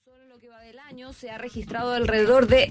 Solo en lo que va del año se ha registrado alrededor de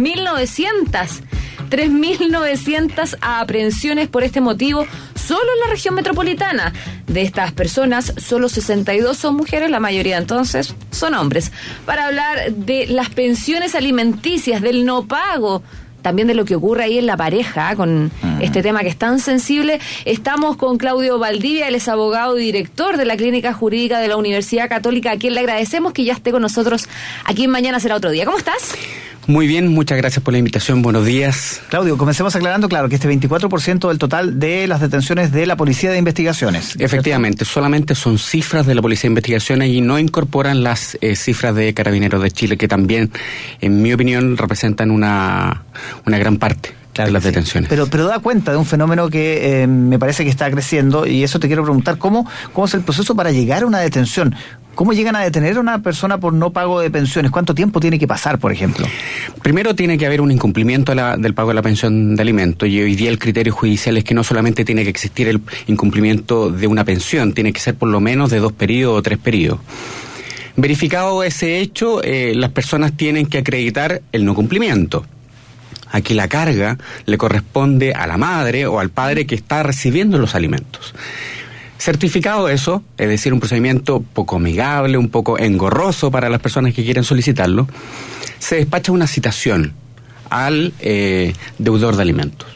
3.900 aprehensiones por este motivo solo en la región metropolitana. De estas personas, solo 62 son mujeres, la mayoría entonces son hombres. Para hablar de las pensiones alimenticias, del no pago, también de lo que ocurre ahí en la pareja, con este tema que es tan sensible, estamos con Claudio Valdivia, él es abogado y director de la Clínica Jurídica de la Universidad Católica, a quien le agradecemos que ya esté con nosotros aquí en Mañana Será Otro Día. ¿Cómo estás? Muy bien, muchas gracias por la invitación, buenos días. Claudio, comencemos aclarando, claro, que este 24% del total de las detenciones de la Policía de Investigaciones. Efectivamente, solamente son cifras de la Policía de Investigaciones y no incorporan las cifras de Carabineros de Chile, que también, en mi opinión, representan una gran parte. Claro, de las detenciones. Pero da cuenta de un fenómeno que me parece que está creciendo, y eso te quiero preguntar, ¿cómo es el proceso para llegar a una detención? ¿Cómo llegan a detener a una persona por no pago de pensiones? ¿Cuánto tiempo tiene que pasar, por ejemplo? Primero tiene que haber un incumplimiento del pago de la pensión de alimentos, y hoy día el criterio judicial es que no solamente tiene que existir el incumplimiento de una pensión, tiene que ser por lo menos de 2 periodos o 3 periodos. Verificado ese hecho, las personas tienen que acreditar el no cumplimiento. Aquí la carga le corresponde a la madre o al padre que está recibiendo los alimentos. Certificado eso, es decir, un procedimiento poco amigable, un poco engorroso para las personas que quieren solicitarlo, se despacha una citación al deudor de alimentos.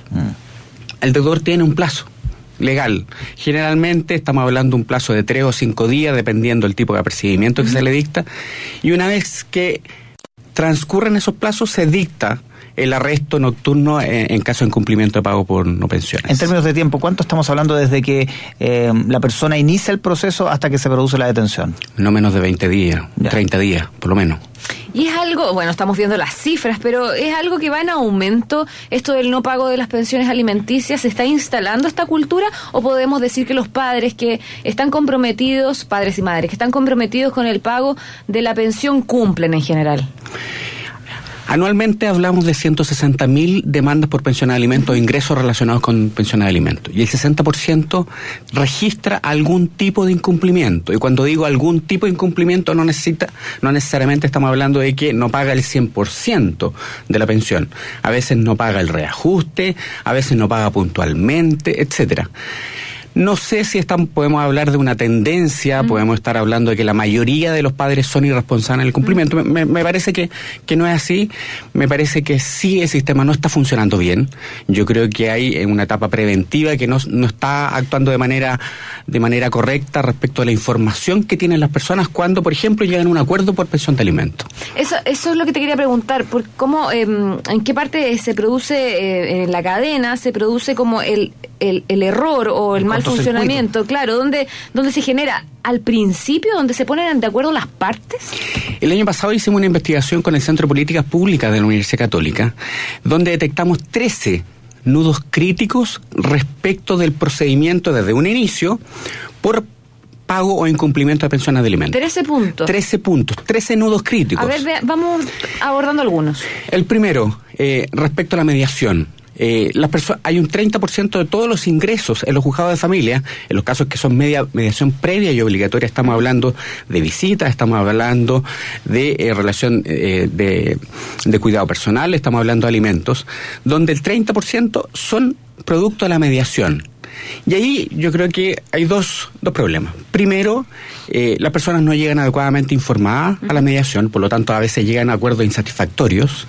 El deudor tiene un plazo legal. Generalmente estamos hablando de un plazo de 3 o 5 días, dependiendo del tipo de apercibimiento que se le dicta, y una vez que transcurren esos plazos se dicta el arresto nocturno en caso de incumplimiento de pago por no pensiones. En términos de tiempo, ¿cuánto estamos hablando desde que la persona inicia el proceso hasta que se produce la detención? No menos de 20 días, ya. 30 días, por lo menos. Y es algo, bueno, estamos viendo las cifras, pero es algo que va en aumento, esto del no pago de las pensiones alimenticias. ¿Se está instalando esta cultura o podemos decir que los padres que están comprometidos, padres y madres, que están comprometidos con el pago de la pensión cumplen en general? Anualmente hablamos de 160.000 demandas por pensión de alimentos o ingresos relacionados con pensión de alimentos. Y el 60% registra algún tipo de incumplimiento. Y cuando digo algún tipo de incumplimiento, no necesariamente estamos hablando de que no paga el 100% de la pensión. A veces no paga el reajuste, a veces no paga puntualmente, etcétera. No sé si podemos hablar de una tendencia, podemos estar hablando de que la mayoría de los padres son irresponsables en el cumplimiento. Me parece que no es así. Me parece que sí el sistema no está funcionando bien. Yo creo que hay una etapa preventiva que no está actuando de manera correcta respecto a la información que tienen las personas cuando, por ejemplo, llegan a un acuerdo por pensión de alimentos. Eso es lo que te quería preguntar. ¿Cómo, en qué parte se produce en la cadena, se produce como el error o el mal funcionamiento? Claro, ¿dónde se genera? ¿Al principio, donde se ponen de acuerdo las partes? El año pasado hicimos una investigación con el Centro de Políticas Públicas de la Universidad Católica, donde detectamos 13 nudos críticos respecto del procedimiento desde un inicio por pago o incumplimiento de pensiones de alimentos. 13 puntos. 13 puntos, 13 nudos críticos. A ver, vamos abordando algunos. El primero, respecto a la mediación. Hay un 30% de todos los ingresos en los juzgados de familia, en los casos que son mediación previa y obligatoria, estamos hablando de visitas, estamos hablando de relación de cuidado personal, estamos hablando de alimentos, donde el 30% son producto de la mediación. Y ahí yo creo que hay dos problemas. Primero, las personas no llegan adecuadamente informadas a la mediación, por lo tanto a veces llegan a acuerdos insatisfactorios.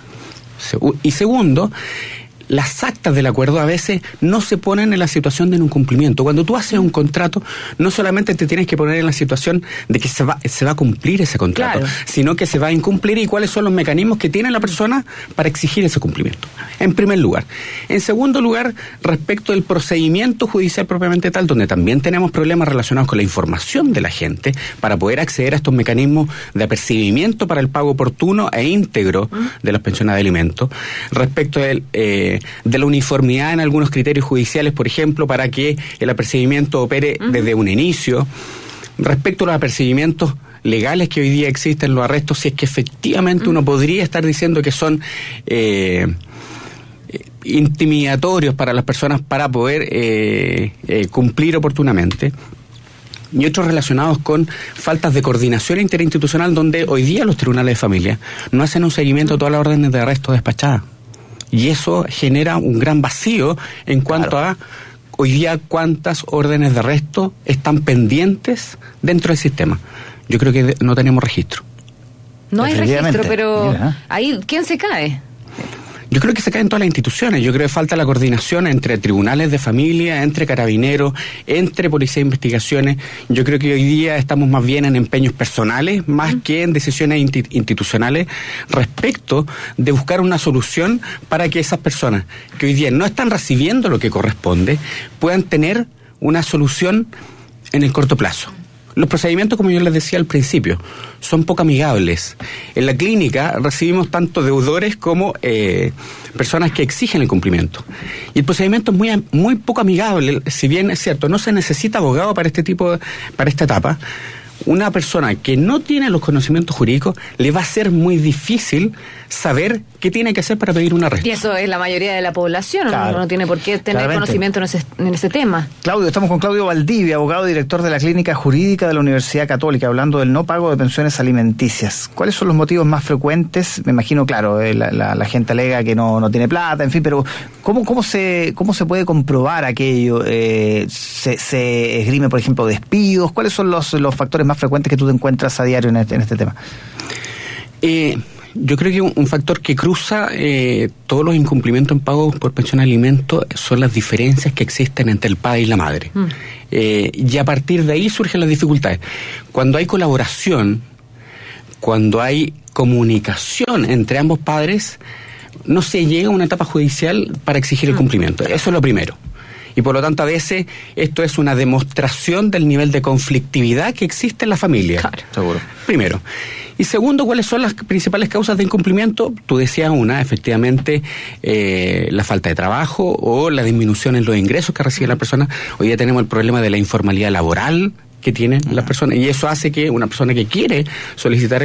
Y segundo, las actas del acuerdo a veces no se ponen en la situación de un incumplimiento. Cuando tú haces un contrato, no solamente te tienes que poner en la situación de que se va a cumplir ese contrato, claro, sino que se va a incumplir y cuáles son los mecanismos que tiene la persona para exigir ese cumplimiento. En primer lugar. En segundo lugar, respecto del procedimiento judicial propiamente tal, donde también tenemos problemas relacionados con la información de la gente para poder acceder a estos mecanismos de apercibimiento para el pago oportuno e íntegro de las pensiones de alimentos. Respecto de la uniformidad en algunos criterios judiciales, por ejemplo, para que el apercibimiento opere desde un inicio. Respecto a los apercibimientos legales que hoy día existen, los arrestos, si es que efectivamente uno podría estar diciendo que son intimidatorios para las personas para poder cumplir oportunamente. y otros relacionados con faltas de coordinación interinstitucional, donde hoy día los tribunales de familia no hacen un seguimiento de todas las órdenes de arresto despachadas. Y eso genera un gran vacío en cuanto a hoy día cuántas órdenes de arresto están pendientes dentro del sistema. Yo creo que no tenemos registro. No hay registro, pero ahí, ¿quién se cae? Yo creo que se caen todas las instituciones. Yo creo que falta la coordinación entre tribunales de familia, entre carabineros, entre policía de investigaciones. Yo creo que hoy día estamos más bien en empeños personales, más que en decisiones institucionales, respecto de buscar una solución para que esas personas que hoy día no están recibiendo lo que corresponde, puedan tener una solución en el corto plazo. Los procedimientos, como yo les decía al principio, son poco amigables. En la clínica recibimos tanto deudores como personas que exigen el cumplimiento. Y el procedimiento es muy poco amigable. Si bien es cierto, no se necesita abogado para para esta etapa. Una persona que no tiene los conocimientos jurídicos le va a ser muy difícil saber qué tiene que hacer para pedir un arresto. Y eso es la mayoría de la población, claro. No tiene por qué tener conocimiento en ese tema. Claudio, estamos con Claudio Valdivia, abogado y director de la Clínica Jurídica de la Universidad Católica, hablando del no pago de pensiones alimenticias. ¿Cuáles son los motivos más frecuentes? Me imagino, claro, la gente alega que no tiene plata, en fin, pero ¿cómo se puede comprobar aquello? ¿Se esgrime, por ejemplo, despidos? ¿Cuáles son los factores más frecuentes que tú te encuentras a diario en este tema? Yo creo que un factor que cruza todos los incumplimientos en pago por pensión de alimentos son las diferencias que existen entre el padre y la madre. Y a partir de ahí surgen las dificultades. Cuando hay colaboración, cuando hay comunicación entre ambos padres, no se llega a una etapa judicial para exigir el cumplimiento. Eso es lo primero. Y por lo tanto, a veces, esto es una demostración del nivel de conflictividad que existe en la familia. Claro, seguro. Primero. Y segundo, ¿cuáles son las principales causas de incumplimiento? Tú decías una, efectivamente, la falta de trabajo o la disminución en los ingresos que recibe la persona. Hoy día tenemos el problema de la informalidad laboral que tienen las personas, y eso hace que una persona que quiere solicitar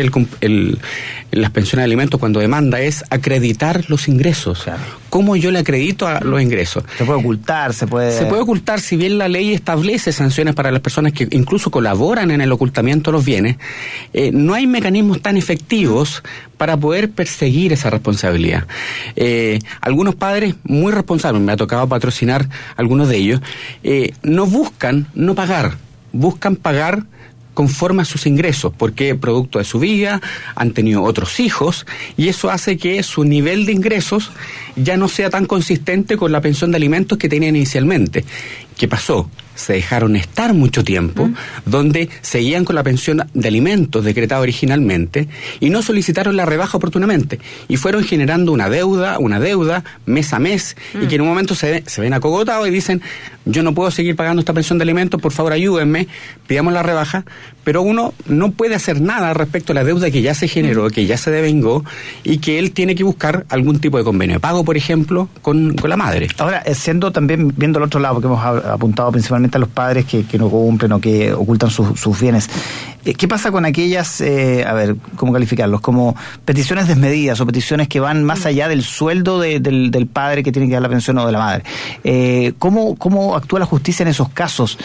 las pensiones de alimentos cuando demanda es acreditar los ingresos. Claro. ¿Cómo yo le acredito a los ingresos? Se puede ocultar, se puede ocultar, si bien la ley establece sanciones para las personas que incluso colaboran en el ocultamiento de los bienes, no hay mecanismos tan efectivos para poder perseguir esa responsabilidad. Algunos padres muy responsables, me ha tocado patrocinar algunos de ellos, no buscan no pagar, buscan pagar conforme a sus ingresos, porque producto de su vida han tenido otros hijos, y eso hace que su nivel de ingresos ya no sea tan consistente con la pensión de alimentos que tenían inicialmente. ¿Qué pasó? Se dejaron estar mucho tiempo, donde seguían con la pensión de alimentos decretada originalmente y no solicitaron la rebaja oportunamente, y fueron generando una deuda mes a mes, y que en un momento se ven acogotados y dicen: yo no puedo seguir pagando esta pensión de alimentos, por favor ayúdenme, pidamos la rebaja, pero uno no puede hacer nada respecto a la deuda que ya se generó, que ya se devengó, y que él tiene que buscar algún tipo de convenio de pago, por ejemplo, con la madre. Ahora, siendo también, viendo el otro lado, porque hemos apuntado principalmente a los padres que no cumplen o que ocultan sus bienes, ¿qué pasa con aquellas, cómo calificarlos? Como peticiones desmedidas o peticiones que van más allá del sueldo del padre que tiene que dar la pensión o de la madre? ¿Cómo actúa la justicia en esos casos?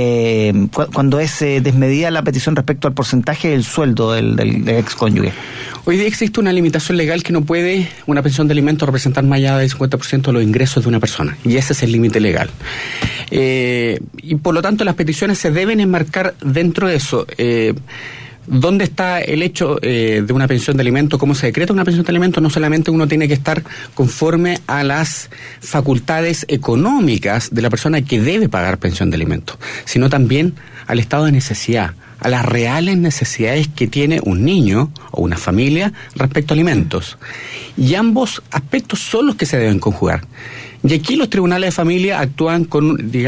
Cuando es desmedida la petición respecto al porcentaje del sueldo del ex cónyuge. Hoy día existe una limitación legal que no puede una pensión de alimentos representar más allá del 50% de los ingresos de una persona, y ese es el límite legal. Y por lo tanto las peticiones se deben enmarcar dentro de eso. ¿Dónde está el hecho de una pensión de alimentos? ¿Cómo se decreta una pensión de alimentos? No solamente uno tiene que estar conforme a las facultades económicas de la persona que debe pagar pensión de alimentos, sino también al estado de necesidad, a las reales necesidades que tiene un niño o una familia respecto a alimentos. Y ambos aspectos son los que se deben conjugar. Y aquí los tribunales de familia actúan con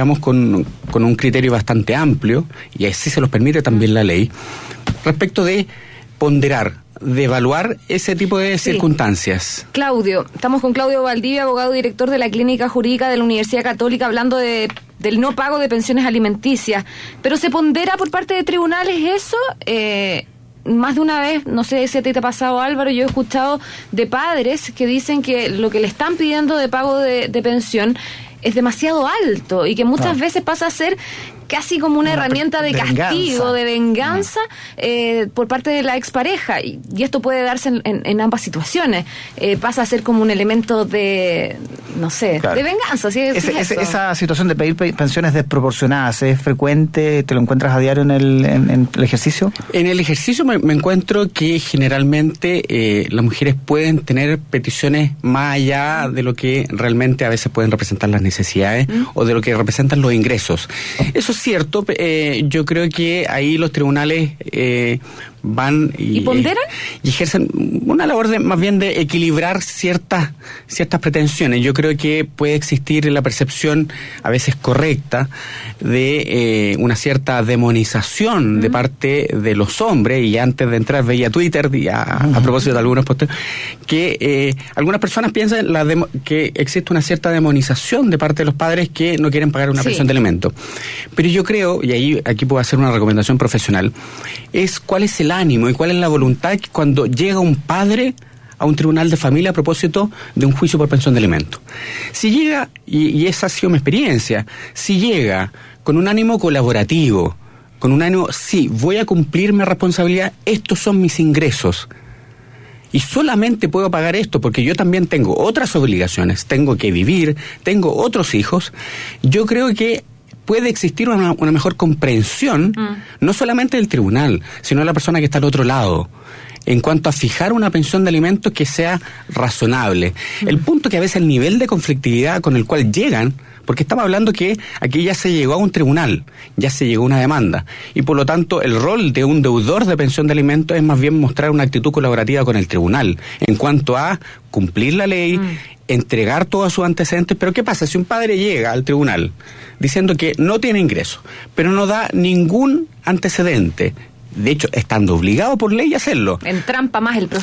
un criterio bastante amplio, y así se los permite también la ley, respecto de ponderar, de evaluar ese tipo de circunstancias. Claudio, estamos con Claudio Valdivia, abogado y director de la Clínica Jurídica de la Universidad Católica, hablando del no pago de pensiones alimenticias. ¿Pero se pondera por parte de tribunales eso? Más de una vez, no sé si a ti te ha pasado, Álvaro, yo he escuchado de padres que dicen que lo que le están pidiendo de pago de pensión es demasiado alto, y que muchas veces pasa a ser casi como una herramienta de castigo, de venganza por parte de la expareja. Y esto puede darse en ambas situaciones. Pasa a ser como un elemento de, no sé, claro, de venganza. ¿Sí? Esa situación de pedir pensiones desproporcionadas, ¿es frecuente? ¿Te lo encuentras a diario en el ejercicio? En el ejercicio me encuentro que generalmente las mujeres pueden tener peticiones más allá de lo que realmente a veces pueden representar las necesidades o de lo que representan los ingresos. Eso es cierto. Yo creo que ahí los tribunales van y ponderan y ejercen una labor más bien de equilibrar ciertas pretensiones. Yo creo que puede existir la percepción a veces correcta de una cierta demonización de parte de los hombres, y antes de entrar veía Twitter a propósito de algunos posteos que algunas personas piensan que existe una cierta demonización de parte de los padres que no quieren pagar una pensión de alimentos. Pero yo creo, y aquí puedo hacer una recomendación profesional, es cuál es el ánimo y cuál es la voluntad cuando llega un padre a un tribunal de familia a propósito de un juicio por pensión de alimentos. Si llega, y esa ha sido mi experiencia, si llega con un ánimo colaborativo, con un ánimo, sí, voy a cumplir mi responsabilidad, estos son mis ingresos, y solamente puedo pagar esto porque yo también tengo otras obligaciones, tengo que vivir, tengo otros hijos, yo creo que puede existir una mejor comprensión, no solamente del tribunal, sino de la persona que está al otro lado, en cuanto a fijar una pensión de alimentos que sea razonable. El punto que a veces el nivel de conflictividad con el cual llegan, porque estamos hablando que aquí ya se llegó a un tribunal, ya se llegó a una demanda, y por lo tanto el rol de un deudor de pensión de alimentos es más bien mostrar una actitud colaborativa con el tribunal, en cuanto a cumplir la ley, entregar todos sus antecedentes. Pero ¿qué pasa si un padre llega al tribunal diciendo que no tiene ingreso, pero no da ningún antecedente? De hecho, estando obligado por ley a hacerlo. Entrampa más el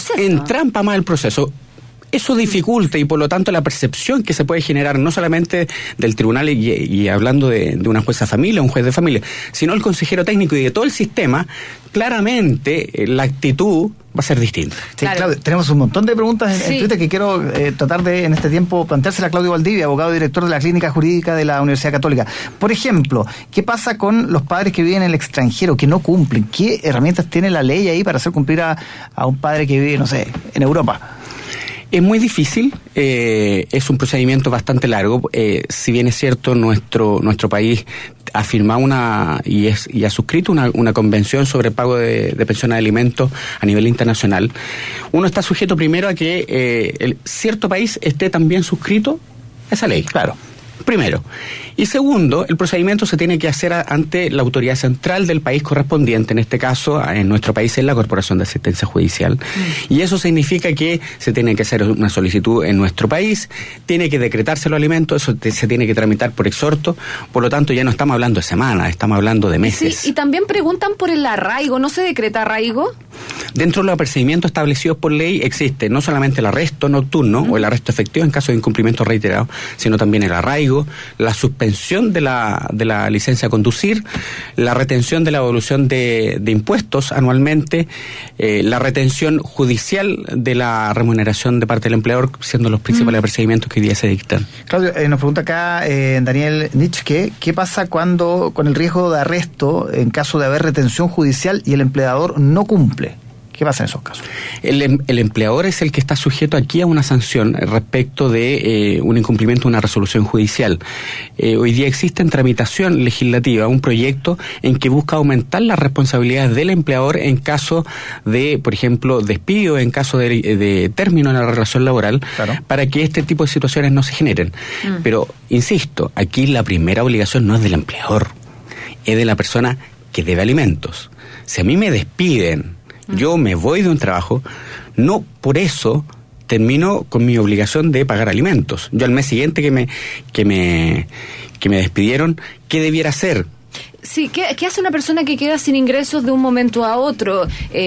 proceso. Eso dificulta, y por lo tanto la percepción que se puede generar no solamente del tribunal y hablando de una jueza de familia, un juez de familia, sino el consejero técnico y de todo el sistema, claramente la actitud va a ser distinta. Sí, claro. Tenemos un montón de preguntas en Twitter que quiero tratar de, en este tiempo, planteársela a Claudio Valdivia, abogado y director de la Clínica Jurídica de la Universidad Católica. Por ejemplo, ¿qué pasa con los padres que viven en el extranjero, que no cumplen? ¿Qué herramientas tiene la ley ahí para hacer cumplir a un padre que vive, no sé, en Europa? Es muy difícil, es un procedimiento bastante largo. Si bien es cierto, nuestro país ha firmado y ha suscrito una convención sobre el pago de pensiones de alimentos a nivel internacional, uno está sujeto primero a que cierto país esté también suscrito a esa ley. Claro. Primero. Y segundo, el procedimiento se tiene que hacer ante la autoridad central del país correspondiente, en este caso, en nuestro país es la Corporación de Asistencia Judicial. Y eso significa que se tiene que hacer una solicitud en nuestro país, tiene que decretarse los alimentos, eso se tiene que tramitar por exhorto, por lo tanto ya no estamos hablando de semanas, estamos hablando de meses. Sí, y también preguntan por el arraigo, ¿no se decreta arraigo? Dentro de los procedimientos establecidos por ley existe no solamente el arresto nocturno o el arresto efectivo en caso de incumplimiento reiterado, sino también el arraigo, la suspensión de la licencia a conducir, la retención de la devolución de impuestos anualmente, la retención judicial de la remuneración de parte del empleador, siendo los principales procedimientos que hoy día se dictan. Claudio, nos pregunta acá Daniel Nitschke, ¿qué pasa con el riesgo de arresto en caso de haber retención judicial y el empleador no cumple? ¿Qué pasa en esos casos? El empleador es el que está sujeto aquí a una sanción respecto de un incumplimiento de una resolución judicial. Hoy día existe en tramitación legislativa un proyecto en que busca aumentar las responsabilidades del empleador en caso de, por ejemplo, despido, en caso de término en la relación laboral, claro, para que este tipo de situaciones no se generen. Pero, insisto, aquí la primera obligación no es del empleador, es de la persona que debe alimentos. Si a mí me despiden, yo me voy de un trabajo, no por eso termino con mi obligación de pagar alimentos. Yo al mes siguiente que me despidieron, ¿qué debiera hacer? Sí, ¿qué hace una persona que queda sin ingresos de un momento a otro?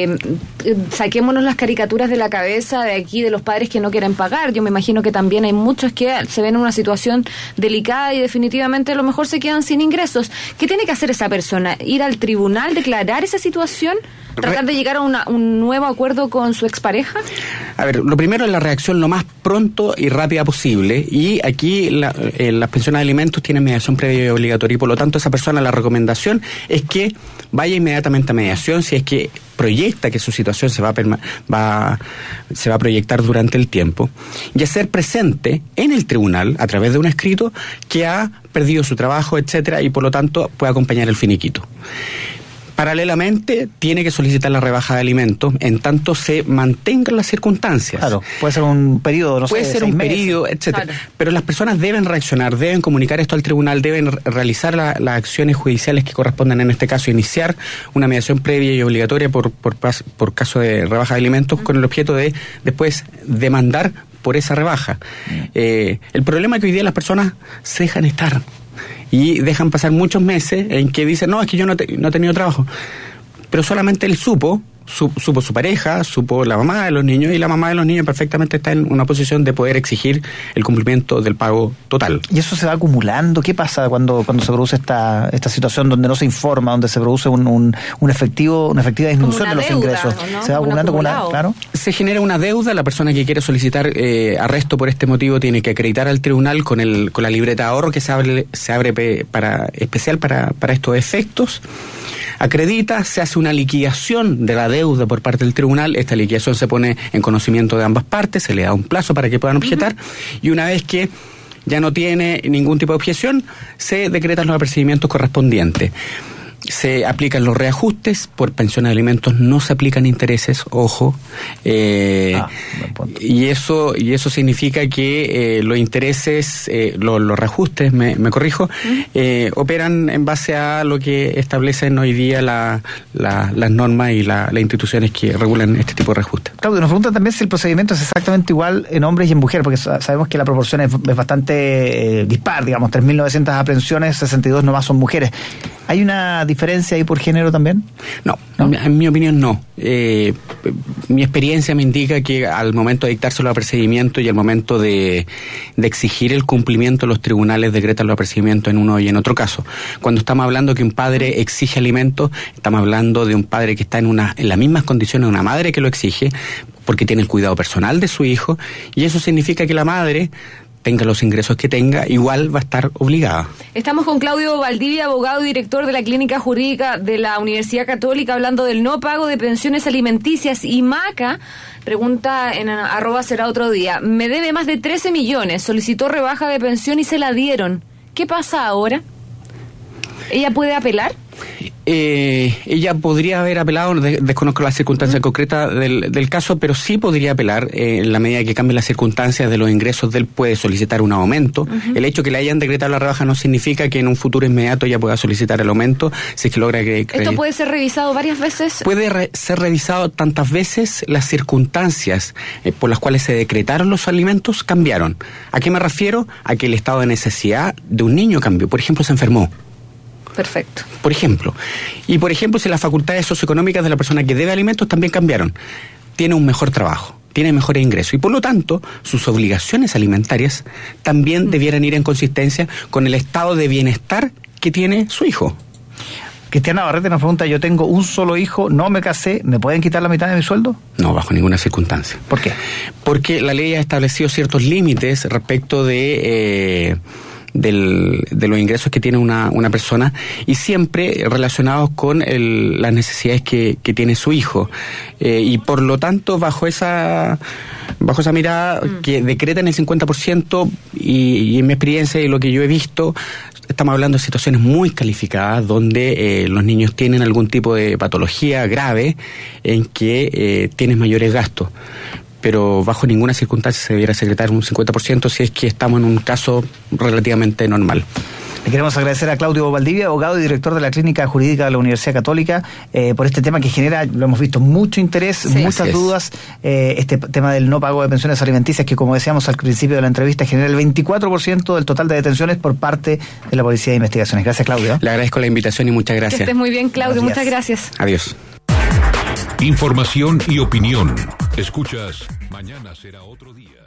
Saquémonos las caricaturas de la cabeza de aquí, de los padres que no quieren pagar. Yo me imagino que también hay muchos que se ven en una situación delicada y definitivamente a lo mejor se quedan sin ingresos. ¿Qué tiene que hacer esa persona? ¿Ir al tribunal, declarar esa situación? ¿Tratar de llegar a un nuevo acuerdo con su expareja? A ver, lo primero es la reacción lo más pronto y rápida posible, y aquí las pensiones de alimentos tienen mediación previa y obligatoria, y por lo tanto esa persona la recomendación recomendación es que vaya inmediatamente a mediación si es que proyecta que su situación se va a proyectar durante el tiempo, y hacer presente en el tribunal, a través de un escrito, que ha perdido su trabajo, etcétera, y por lo tanto puede acompañar el finiquito. Paralelamente, tiene que solicitar la rebaja de alimentos en tanto se mantengan las circunstancias. Claro, puede ser un periodo, no sé, puede ser un periodo, etcétera. Claro. Pero las personas deben reaccionar, deben comunicar esto al tribunal, deben realizar las acciones judiciales que correspondan, en este caso, iniciar una mediación previa y obligatoria por caso de rebaja de alimentos, con el objeto de después demandar por esa rebaja. El problema es que hoy día las personas se dejan estar y dejan pasar muchos meses en que dicen, no, es que yo no he tenido trabajo. Pero solamente él supo su pareja, supo la mamá de los niños, y la mamá de los niños perfectamente está en una posición de poder exigir el cumplimiento del pago total. ¿Y eso se va acumulando? ¿Qué pasa cuando se produce esta situación donde no se informa, donde se produce una efectiva disminución de los ingresos? ¿No? ¿Se va acumulando claro? Se genera una deuda. La persona que quiere solicitar arresto por este motivo tiene que acreditar al tribunal con la libreta de ahorro que se abre especial para estos efectos. Acredita, se hace una liquidación de la deuda por parte del tribunal. Esta liquidación se pone en conocimiento de ambas partes, se le da un plazo para que puedan objetar, y una vez que ya no tiene ningún tipo de objeción, se decretan los apercibimientos correspondientes. Se aplican los reajustes, por pensión de alimentos no se aplican intereses, ojo, y eso significa que los intereses, los reajustes, me corrijo, operan en base a lo que establecen hoy día las normas y las instituciones que regulan este tipo de reajustes. Claudio, nos preguntan también si el procedimiento es exactamente igual en hombres y en mujeres, porque sabemos que la proporción es bastante dispar, digamos, 3.900 aprehensiones, 62 nomás son mujeres. ¿Hay una diferencia ahí por género también? No, en mi opinión no. Mi experiencia me indica que al momento de dictarse los apercibimientos y al momento de exigir el cumplimiento, los tribunales decretan los apercibimientos en uno y en otro caso. Cuando estamos hablando que un padre exige alimentos, estamos hablando de un padre que está en las mismas condiciones de una madre que lo exige, porque tiene el cuidado personal de su hijo, y eso significa que la madre, tenga los ingresos que tenga, igual va a estar obligada. Estamos con Claudio Valdivia, abogado y director de la Clínica Jurídica de la Universidad Católica, hablando del no pago de pensiones alimenticias. Y Maca pregunta en @será otro día, me debe más de 13 millones, solicitó rebaja de pensión y se la dieron. ¿Qué pasa ahora? ¿Ella puede apelar? Ella podría haber apelado, desconozco las circunstancias concretas del caso, pero sí podría apelar en la medida que cambien las circunstancias de los ingresos de él, puede solicitar un aumento. El hecho que le hayan decretado la rebaja no significa que en un futuro inmediato ella pueda solicitar el aumento, si es que logra que... ¿Esto puede ser revisado varias veces? Puede ser revisado tantas veces. Las circunstancias por las cuales se decretaron los alimentos cambiaron. ¿A qué me refiero? A que el estado de necesidad de un niño cambió. Por ejemplo, se enfermó. Perfecto. Por ejemplo. Y por ejemplo, si las facultades socioeconómicas de la persona que debe alimentos también cambiaron. Tiene un mejor trabajo, tiene mejores ingresos, y por lo tanto, sus obligaciones alimentarias también debieran ir en consistencia con el estado de bienestar que tiene su hijo. Cristiana Barrete nos pregunta, yo tengo un solo hijo, no me casé, ¿me pueden quitar la mitad de mi sueldo? No, bajo ninguna circunstancia. ¿Por qué? Porque la ley ha establecido ciertos límites respecto de los ingresos que tiene una persona, y siempre relacionados con las necesidades que tiene su hijo, y por lo tanto bajo esa mirada que decretan el 50%, y en mi experiencia y lo que yo he visto, estamos hablando de situaciones muy calificadas donde los niños tienen algún tipo de patología grave en que tienen mayores gastos. Pero bajo ninguna circunstancia se debiera secretar un 50% si es que estamos en un caso relativamente normal. Le queremos agradecer a Claudio Valdivia, abogado y director de la Clínica Jurídica de la Universidad Católica, por este tema que genera, lo hemos visto, mucho interés, muchas dudas. Este tema del no pago de pensiones alimenticias, que como decíamos al principio de la entrevista, genera el 24% del total de detenciones por parte de la Policía de Investigaciones. Gracias, Claudio. Le agradezco la invitación y muchas gracias. Que estés muy bien, Claudio. Muchas gracias. Adiós. Información y opinión. Escuchas Mañana será otro día.